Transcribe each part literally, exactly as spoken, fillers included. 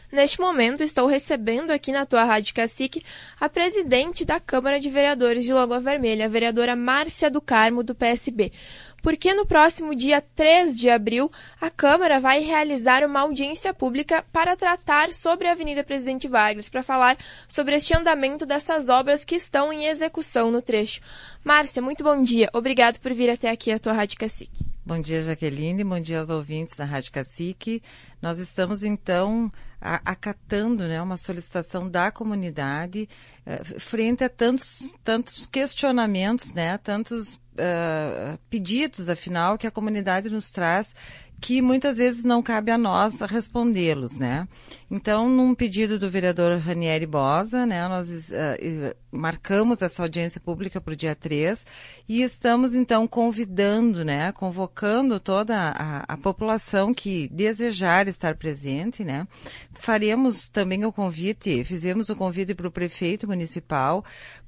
Neste momento, estou recebendo aqui na tua Rádio Cacique a presidente da Câmara de Vereadores de Lagoa Vermelha, a vereadora Márcia do Carmo, do P S B. Porque no próximo dia três de abril, a Câmara vai realizar uma audiência pública para tratar sobre a Avenida Presidente Vargas, para falar sobre este andamento dessas obras que estão em execução no trecho. Márcia, muito bom dia. Obrigado por vir até aqui a tua Rádio Cacique. Bom dia, Jaqueline. Bom dia aos ouvintes da Rádio Cacique. Nós estamos, então, a, acatando, né, uma solicitação da comunidade eh, frente a tantos, tantos questionamentos, né, tantos uh, pedidos, afinal, que a comunidade nos traz, que muitas vezes não cabe a nós respondê-los, né? Então, num pedido do vereador Ranieri Bosa, né, nós uh, marcamos essa audiência pública para o dia três e estamos, então, convidando, né, convocando toda a, a população que desejar estar presente, né? Faremos também o convite, fizemos o convite para o prefeito municipal,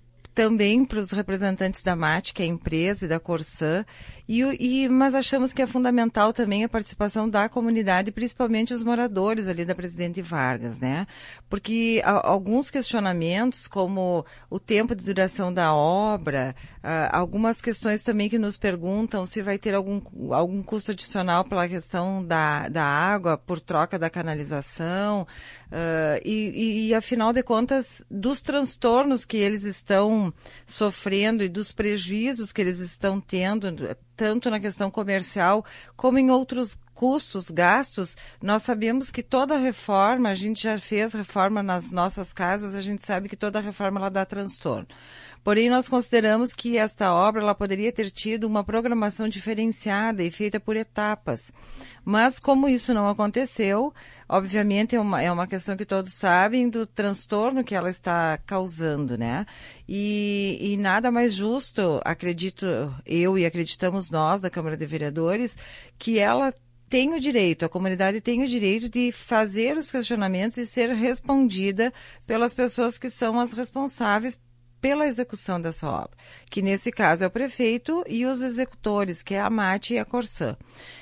também para os representantes da M A T, que é a empresa, e da Corsã, e, e, mas achamos que é fundamental também a participação da comunidade, principalmente os moradores ali da Presidente Vargas, né? Porque a, alguns questionamentos, como o tempo de duração da obra, a, algumas questões também que nos perguntam se vai ter algum, algum custo adicional pela questão da, da água, por troca da canalização, uh, e, e, e afinal de contas, dos transtornos que eles estão sofrendo e dos prejuízos que eles estão tendo, tanto na questão comercial como em outros custos, gastos. Nós sabemos que toda reforma, a gente já fez reforma nas nossas casas, a gente sabe que toda reforma ela dá transtorno. Porém, nós consideramos que esta obra ela poderia ter tido uma programação diferenciada e feita por etapas. Mas, como isso não aconteceu, obviamente é uma, é uma questão que todos sabem do transtorno que ela está causando, né? E, e nada mais justo, acredito eu e acreditamos nós da Câmara de Vereadores, que ela tem o direito, a comunidade tem o direito de fazer os questionamentos e ser respondida pelas pessoas que são as responsáveis pela execução dessa obra, que nesse caso é o prefeito e os executores, que é a M A T e a Corsã.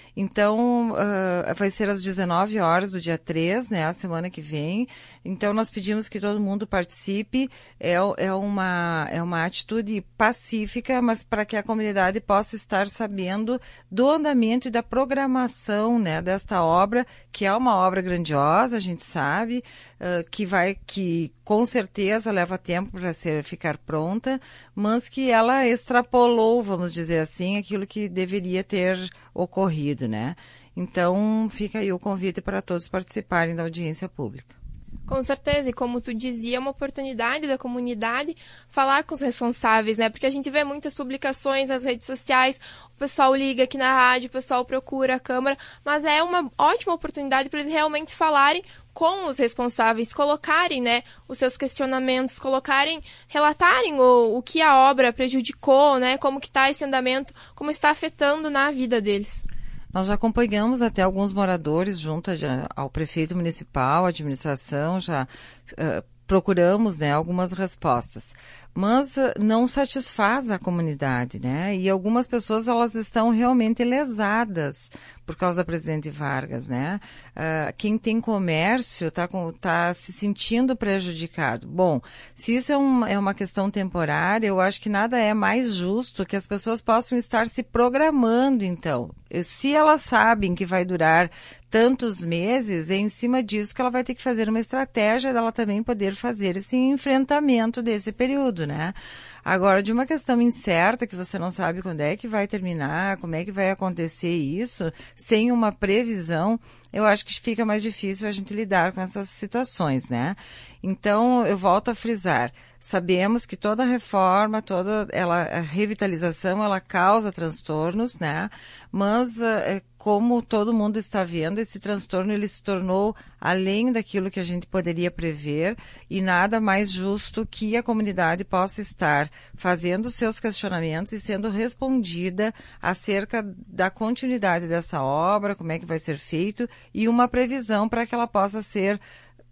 Então, uh, vai ser às dezenove horas do dia três, né, a semana que vem. Então, nós pedimos que todo mundo participe. É, é, uma, é uma atitude pacífica, mas para que a comunidade possa estar sabendo do andamento e da programação, né, desta obra, que é uma obra grandiosa, a gente sabe, uh, que vai, que com certeza leva tempo para ser, ficar pronta, mas que ela extrapolou, vamos dizer assim, aquilo que deveria ter ocorrido, né? Então, fica aí o convite para todos participarem da audiência pública. Com certeza, e como tu dizia, é uma oportunidade da comunidade falar com os responsáveis, né? Porque a gente vê muitas publicações nas redes sociais, o pessoal liga aqui na rádio, o pessoal procura a Câmara, mas é uma ótima oportunidade para eles realmente falarem com os responsáveis, colocarem, né, os seus questionamentos, colocarem, relatarem o, o que a obra prejudicou, né, como que está esse andamento, como está afetando na vida deles. Nós já acompanhamos até alguns moradores junto ao prefeito municipal, à administração, já uh, procuramos, né, algumas respostas. Mas uh, não satisfaz a comunidade, né? E algumas pessoas, elas estão realmente lesadas por causa da Presidente Vargas, né? Uh, quem tem comércio está tá se sentindo prejudicado. Bom, se isso é, um, é uma questão temporária, eu acho que nada é mais justo que as pessoas possam estar se programando, então. Se elas sabem que vai durar tantos meses, é em cima disso que ela vai ter que fazer uma estratégia dela também poder fazer esse enfrentamento desse período, né? Agora, de uma questão incerta, que você não sabe quando é que vai terminar, como é que vai acontecer isso, sem uma previsão, eu acho que fica mais difícil a gente lidar com essas situações, né? Então, eu volto a frisar, sabemos que toda reforma, toda ela, a revitalização, ela causa transtornos, né? Mas, é, como todo mundo está vendo, esse transtorno ele se tornou além daquilo que a gente poderia prever e nada mais justo que a comunidade possa estar fazendo seus questionamentos e sendo respondida acerca da continuidade dessa obra, como é que vai ser feito e uma previsão para que ela possa ser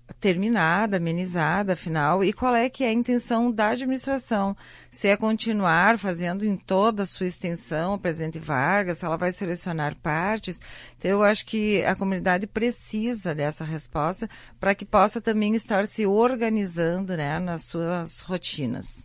terminada, amenizada, afinal, e qual é que é a intenção da administração, se é continuar fazendo em toda a sua extensão a Presidente Vargas, se ela vai selecionar partes. Então, eu acho que a comunidade precisa dessa resposta para que possa também estar se organizando, né, nas suas rotinas.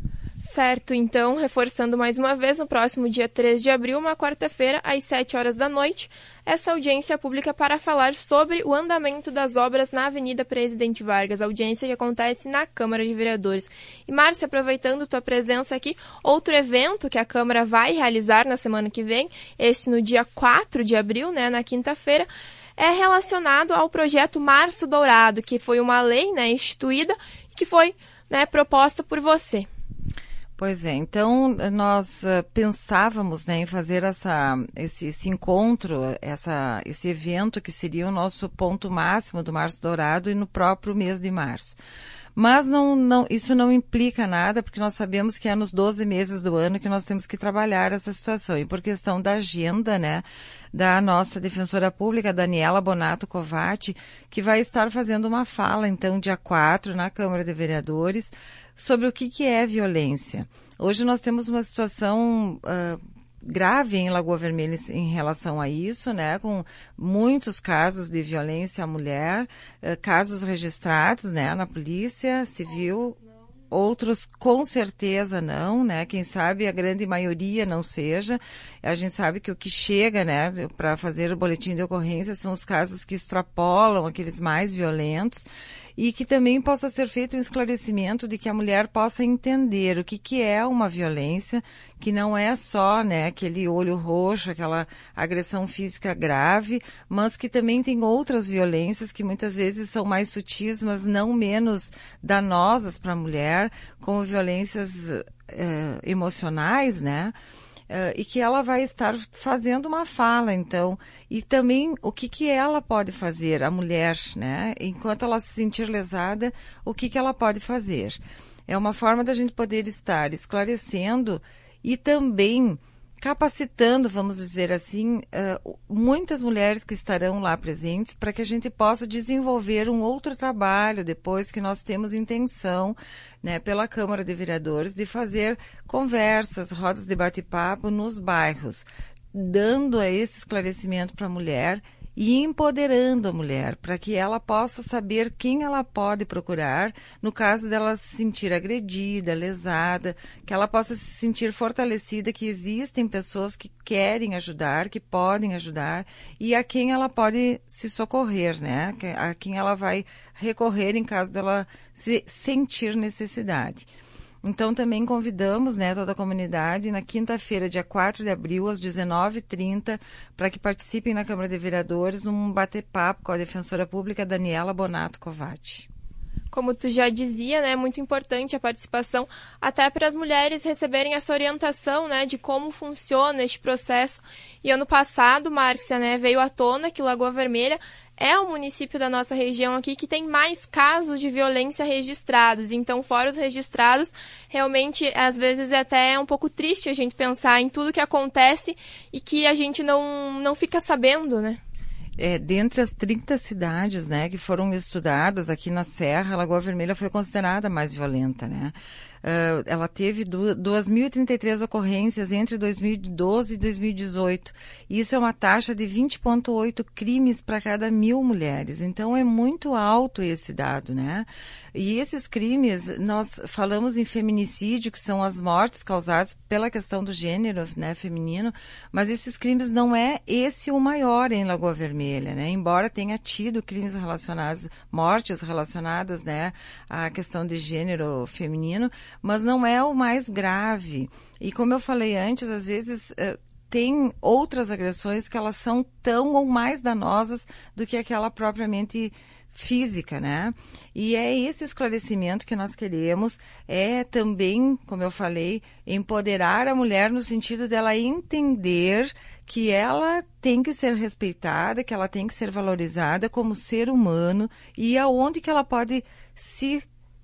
Certo, então, reforçando mais uma vez, no próximo dia três de abril, uma quarta-feira, às sete horas da noite, essa audiência pública para falar sobre o andamento das obras na Avenida Presidente Vargas, audiência que acontece na Câmara de Vereadores. E, Márcia, aproveitando tua presença aqui, outro evento que a Câmara vai realizar na semana que vem, este no dia quatro de abril, né, na quinta-feira, é relacionado ao projeto Março Dourado, que foi uma lei, né, instituída e que foi, né, proposta por você. Pois é, então nós uh, pensávamos, né, em fazer essa, esse, esse encontro, essa, esse evento que seria o nosso ponto máximo do Março Dourado e no próprio mês de março. Mas não, não, isso não implica nada, porque nós sabemos que é nos doze meses do ano que nós temos que trabalhar essa situação. E por questão da agenda, né, da nossa defensora pública, Daniela Bonato Covatti, que vai estar fazendo uma fala, então, dia quatro, na Câmara de Vereadores, sobre o que, que é violência. Hoje nós temos uma situação uh, grave em Lagoa Vermelha em relação a isso, né, com muitos casos de violência à mulher, uh, casos registrados, né, na Polícia Civil. Outros com certeza não, né? Quem sabe a grande maioria não seja. A gente sabe que o que chega, né, para fazer o boletim de ocorrência são os casos que extrapolam aqueles mais violentos e que também possa ser feito um esclarecimento de que a mulher possa entender o que, que é uma violência, que não é só, né, aquele olho roxo, aquela agressão física grave, mas que também tem outras violências que muitas vezes são mais sutis, mas não menos danosas para a mulher, como violências eh, emocionais, né? Uh, e que ela vai estar fazendo uma fala, então, e também o que, que ela pode fazer, a mulher, né, enquanto ela se sentir lesada, o que, que ela pode fazer. É uma forma da gente poder estar esclarecendo e também capacitando, vamos dizer assim, uh, muitas mulheres que estarão lá presentes para que a gente possa desenvolver um outro trabalho depois que nós temos intenção, né, pela Câmara de Vereadores de fazer conversas, rodas de bate-papo nos bairros, dando esse esclarecimento para a mulher e empoderando a mulher, para que ela possa saber quem ela pode procurar, no caso dela se sentir agredida, lesada, que ela possa se sentir fortalecida, que existem pessoas que querem ajudar, que podem ajudar, e a quem ela pode se socorrer, né? A quem ela vai recorrer em caso dela se sentir necessidade. Então, também convidamos, né, toda a comunidade na quinta-feira, dia quatro de abril, às dezenove e trinta, para que participem na Câmara de Vereadores num bate-papo com a defensora pública Daniela Bonato Covatti. Como tu já dizia, né, é muito importante a participação, até para as mulheres receberem essa orientação, né, de como funciona este processo. E ano passado, Márcia, né, veio à tona que Lagoa Vermelha é o município da nossa região aqui que tem mais casos de violência registrados. Então, fora os registrados, realmente, às vezes, é até um pouco triste a gente pensar em tudo que acontece e que a gente não, não fica sabendo, né? É, dentre as trinta cidades, né, que foram estudadas aqui na Serra, Lagoa Vermelha foi considerada a mais violenta, né? Uh, ela teve duas mil e trinta e três ocorrências entre dois mil e doze e dois mil e dezoito. Isso é uma taxa de vinte vírgula oito crimes para cada mil mulheres. Então, é muito alto esse dado, né? E esses crimes, nós falamos em feminicídio, que são as mortes causadas pela questão do gênero, né, feminino, mas esses crimes não é esse o maior em Lagoa Vermelha, né? Embora tenha tido crimes relacionados, mortes relacionadas, né, à questão de gênero feminino, mas não é o mais grave. E como eu falei antes, às vezes uh, tem outras agressões que elas são tão ou mais danosas do que aquela propriamente física, né? E é esse esclarecimento que nós queremos, é também, como eu falei, empoderar a mulher no sentido dela entender que ela tem que ser respeitada, que ela tem que ser valorizada como ser humano e aonde que ela pode se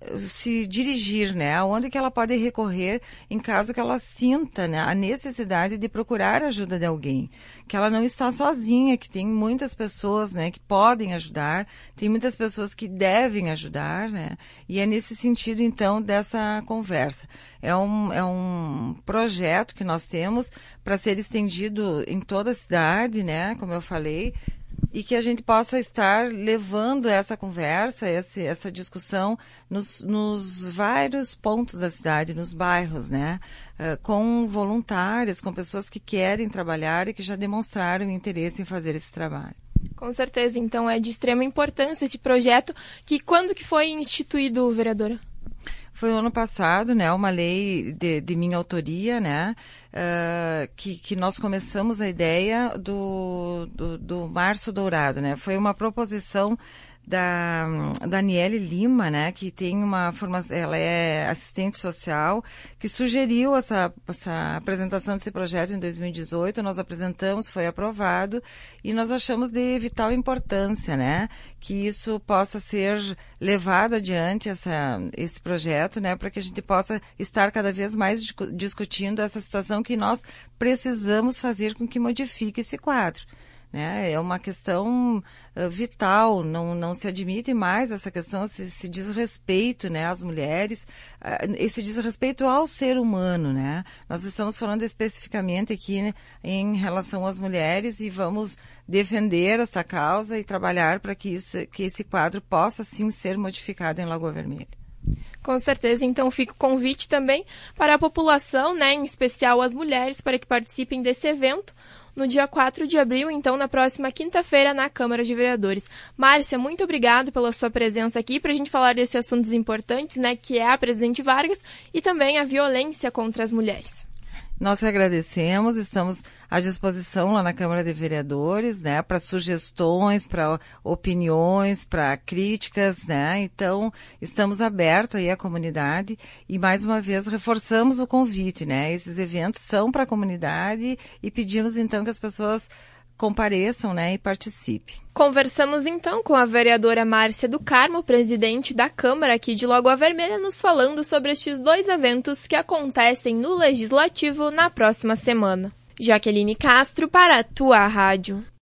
se dirigir, né? Aonde que ela pode recorrer em caso que ela sinta, né, a necessidade de procurar a ajuda de alguém. Que ela não está sozinha, que tem muitas pessoas, né, que podem ajudar, tem muitas pessoas que devem ajudar, né? E é nesse sentido, então, dessa conversa. É um, é um projeto que nós temos para ser estendido em toda a cidade, né? Como eu falei, e que a gente possa estar levando essa conversa, essa, essa discussão nos, nos vários pontos da cidade, nos bairros, né? Uh, com voluntários, com pessoas que querem trabalhar e que já demonstraram interesse em fazer esse trabalho. Com certeza, então é de extrema importância este projeto, que quando que foi instituído, vereadora? Foi o ano passado, né, uma lei de, de minha autoria, né, uh, que, que nós começamos a ideia do, do, do Março Dourado, né, foi uma proposição da Daniele Lima, né, que tem uma formação, ela é assistente social, que sugeriu essa, essa apresentação desse projeto em dois mil e dezoito, nós apresentamos, foi aprovado, e nós achamos de vital importância, né, que isso possa ser levado adiante, essa, esse projeto, né, para que a gente possa estar cada vez mais discutindo essa situação que nós precisamos fazer com que modifique esse quadro. Né? É uma questão uh, vital, não, não se admite mais essa questão, esse, esse desrespeito, né, às mulheres, uh, esse desrespeito ao ser humano, né? Nós estamos falando especificamente aqui, né, em relação às mulheres e vamos defender esta causa e trabalhar para que, isso, que esse quadro possa sim ser modificado em Lagoa Vermelha. Com certeza, então fica o convite também para a população, né, em especial as mulheres, para que participem desse evento no dia quatro de abril, então na próxima quinta-feira na Câmara de Vereadores. Márcia, muito obrigado pela sua presença aqui para a gente falar desses assuntos importantes, né, que é a Presidente Vargas e também a violência contra as mulheres. Nós que agradecemos, estamos à disposição lá na Câmara de Vereadores, né, para sugestões, para opiniões, para críticas, né, então estamos abertos aí à comunidade e mais uma vez reforçamos o convite, né, esses eventos são para a comunidade e pedimos então que as pessoas compareçam, né, e participem. Conversamos então com a vereadora Márcia do Carmo, presidente da Câmara aqui de Lagoa Vermelha, nos falando sobre estes dois eventos que acontecem no Legislativo na próxima semana. Jaqueline Castro para a Tua Rádio.